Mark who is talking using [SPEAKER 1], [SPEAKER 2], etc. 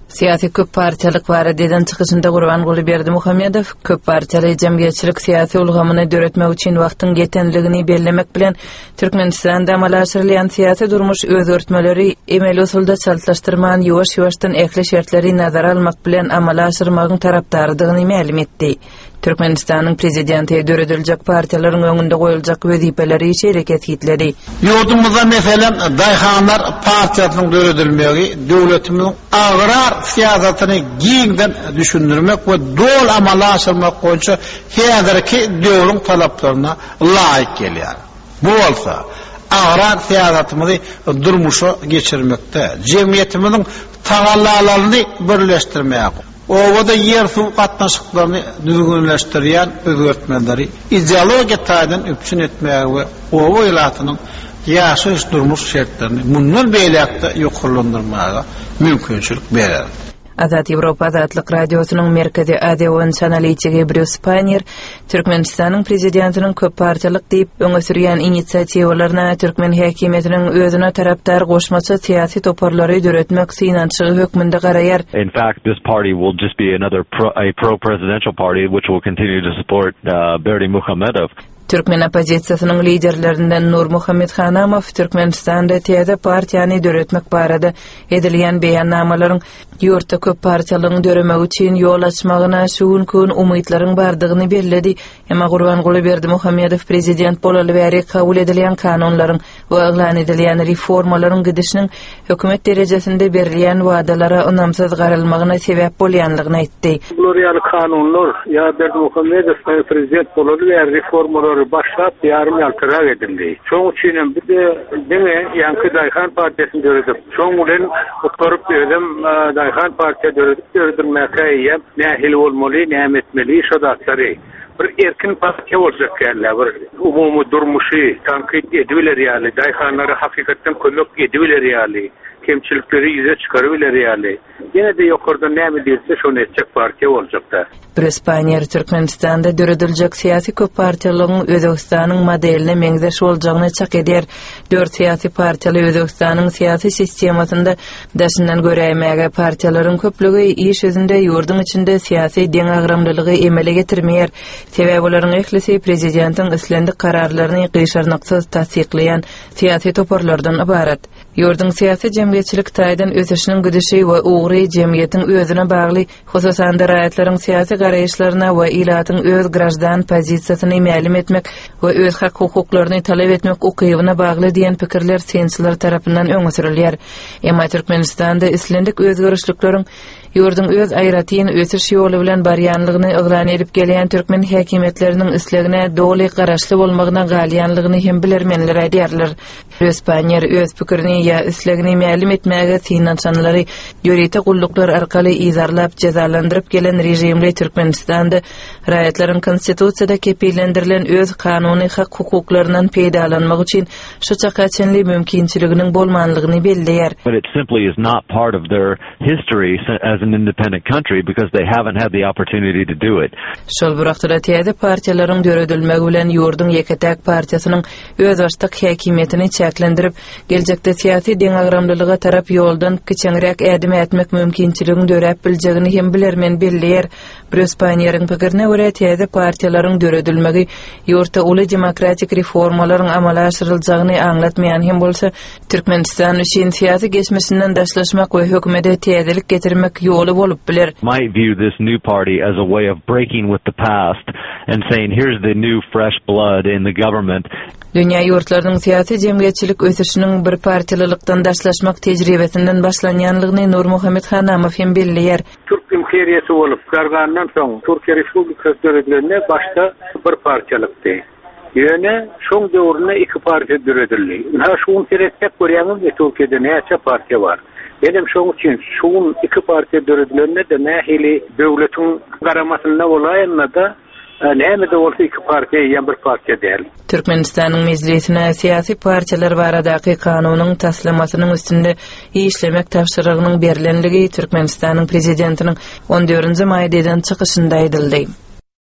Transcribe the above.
[SPEAKER 1] Siyasi köp partiyalyk bara deden çykyşynda Gurbanguly Berdimuhammedow köp partiyaly jemgyýetçilik siyasi ulgamyny döretmek üçin wagtyň getenligini bellemek bilen Türkmenistanda amalaşyrylan siyasi durmuş özgörtmeleri emel usulda çaltyşdyrman ýowaş-ýowaşdan ekli şertleri nazara almak bilen amalaşyrmagyň tarapdarydygyny ma'lum etdi. Türkmenistanyň prezidenti döredilcek partiyalaryň öňünde goýuljak wezipeleri işe hareket etledi.
[SPEAKER 2] Ýurdumyzda meselem daýhanlar partiýasynyň döredilmegi döwletimiň agrar siýasatyny giňden düşündirmek we dol amalaşdyrmak boýunça häzirki döwrüň talaplaryna laýyk gelýär. Bu bolsa agrar siýasatymyzy durmuşa geçirmekde, jemgyýetimiň tagallalaryny birleşdirmek, ovada yer su gatnaşyklaryny düzgünleşdirýän özgertmeleri ideologiýa taýdan öpçün etmäge we owa ýylatynyň ýaşaş durmuş şertlerini mundan beýlekde ýokurlandyrmaga mümkinçilik berer.
[SPEAKER 1] Azat Ýewropa Azatlyk radiosynyň merkezi ADON analitiği Bruce Spanier, Türkmenistanyň prezidentiniň köp partiyalyk diýip öňe sürýän inisiatiwalaryna Türkmen häkimetiniň özüne tarapdar goşmasy syýasy toparlary döretmek synançygy hökmünde garaýar.
[SPEAKER 3] In fact, this party will just be another pro-presidential party which will continue to support Berdimuhammedow.
[SPEAKER 1] Türkmen opozisiýasynyň liderlerinden Nur Muhammed Khanamow Türkmenistanda täze partiýany döretmek barada edilýän beýannamalaryň ýurtda köp partiýalygyň döremek üçin ýol açmagyna şuwun umytlaryň bardygyny belledi. Emma Gurbanguly Berdimuhammedow prezident bolaly bäri kabul edilýän kanunlaryň we eglan edilýän reformalaryň gidişiniň hökümet derejesinde berilýän wadalara onamsız garalmagyna sebäp bolýanlygyny aýtdy.
[SPEAKER 4] Bu real kanunlar ýa Berdimuhammedow prezident bolaly bäri reformalar başlap yarım yaltıra edildi. Çoğu üçin bir de Yankı Dayhan Partiyasını döredip, çoğu ulen oturup dedim Dayhan Partiya döredilmeke nehil olmalı, ne etmeli, şadatları. Bir erkin partiya olacak yerler, bir umumu durmuşu tankit edilir yani, Dayhanları hakikaten kolluk edilir yani. Kemçilikleri yüze çıkarıbilir yani. Yine de yukarıda ne mi değilse şunu edecek partiya olacak da.
[SPEAKER 1] Brespaniyer Türkmenistan'da döredilcek siyasi köp partiyalygyň Özbegistanyň modeline meňzeş boljagyny çak eder. 4 siyasi partiyaly Özbegistanyň siyasi sistemasynda daşyndan göreýmäge partiyalaryň köplügi iş özünde ýurdun içinde siyasi deň agramlylygy emele getirmeýär. Sebäbi olaryň eklisi prezidentiň islendik kararlaryny gyşarnyksyz tasdikleýän siyasi toparlardan ibaret. Ýurdun siyasi jemgyýetçilik taýdan ösüşiniň güdüşi we ugry jemgyýetiň özüne bagly hususan da raýatlaryň siyasi garaýşlaryna we ilatyň öz grajdan pozisiýasyny ma'lum etmek we öz hak hukuklaryny talap etmek ukybyna bagly diýen pikirler sensler tarapyndan öňe sürilýär. Emma Türkmenistanda islendik özgörüşlikleriň ýurdun öz aýratyn ösüş ýoly bilen barýanlygyny eglan edip gelýän türkmen häkimetleriniň islegine doly garaşly bolmagyna galýanlygyny hem bilermenler aýdýarlar. Spanier öz pikirini ýa islegini ma'lum etmäge synançanlary ýörete gulluklar arkaly izarlap cezalandyryp gelen rejimli Türkmenistanda raýatlaryň konstitusiýada kepillendirilen öz kanuny hak hukuklarynyň peýdalanmagy üçin şu çakaçynly mümkinçiliginiň bolmanlygyny belleýär.
[SPEAKER 3] But it simply is not part of their history as an independent country because they haven't had the opportunity to do it.
[SPEAKER 1] Şol burakda täze partiýalaryň döredilmegi bilen ýurdun Ýeketäk partiýasynyň öz başlyk häkimetini çäklendirip geljekde siyasi deň agramlylyga tarap ýoldan kiçenrek ädim etmek mümkinçiligini dörep biljegini hem bilermen belleýär. Brespaniýaryň pikirine görä täze partiýalaryň döredilmegi ýurtda uly demokratik reformalaryň amala aşyryljagyny aňlatmaýan hem bolsa Türkmenistan üçin siyasi geçmişinden daşlaşmak we hökümete täzelik getirmek ýoly bolup biler.
[SPEAKER 3] Might view this new party as a way of breaking with the past and saying here's the new fresh blood in the government.
[SPEAKER 1] Dünýä ýurtlarynyň siyasi jemgyýetçilik ösüşiniň bir partiýalylykdan daşlaşmak tejribesinden başlanýanlygyny Nur Muhammed Khanamow hem belleýär.
[SPEAKER 4] Türk imperiyeti bolup gargandan soň Türkiýe Respublikasy döredilende başda bir partiýalykdy. Ýöne şoň döwründe iki partiýa döredildi. Ha şuň teretmek görýäňiz Türkiýede näçe partiýa bar. Benim şoň üçin şuň iki partiýa döredilende de nähili döwletiň garamasynda bolaýanda da näme de bolsa iki partiýa ýa bir partiýa däl.
[SPEAKER 1] Türkmenistanyň meclisine siyasi partiýalar baradaky kanunyň taslamasynyň üstünde işlemek tapşyrygynyň berilenligi Türkmenistanyň prezidentiniň 14-nji maýda eden çykyşynda aýdyldy.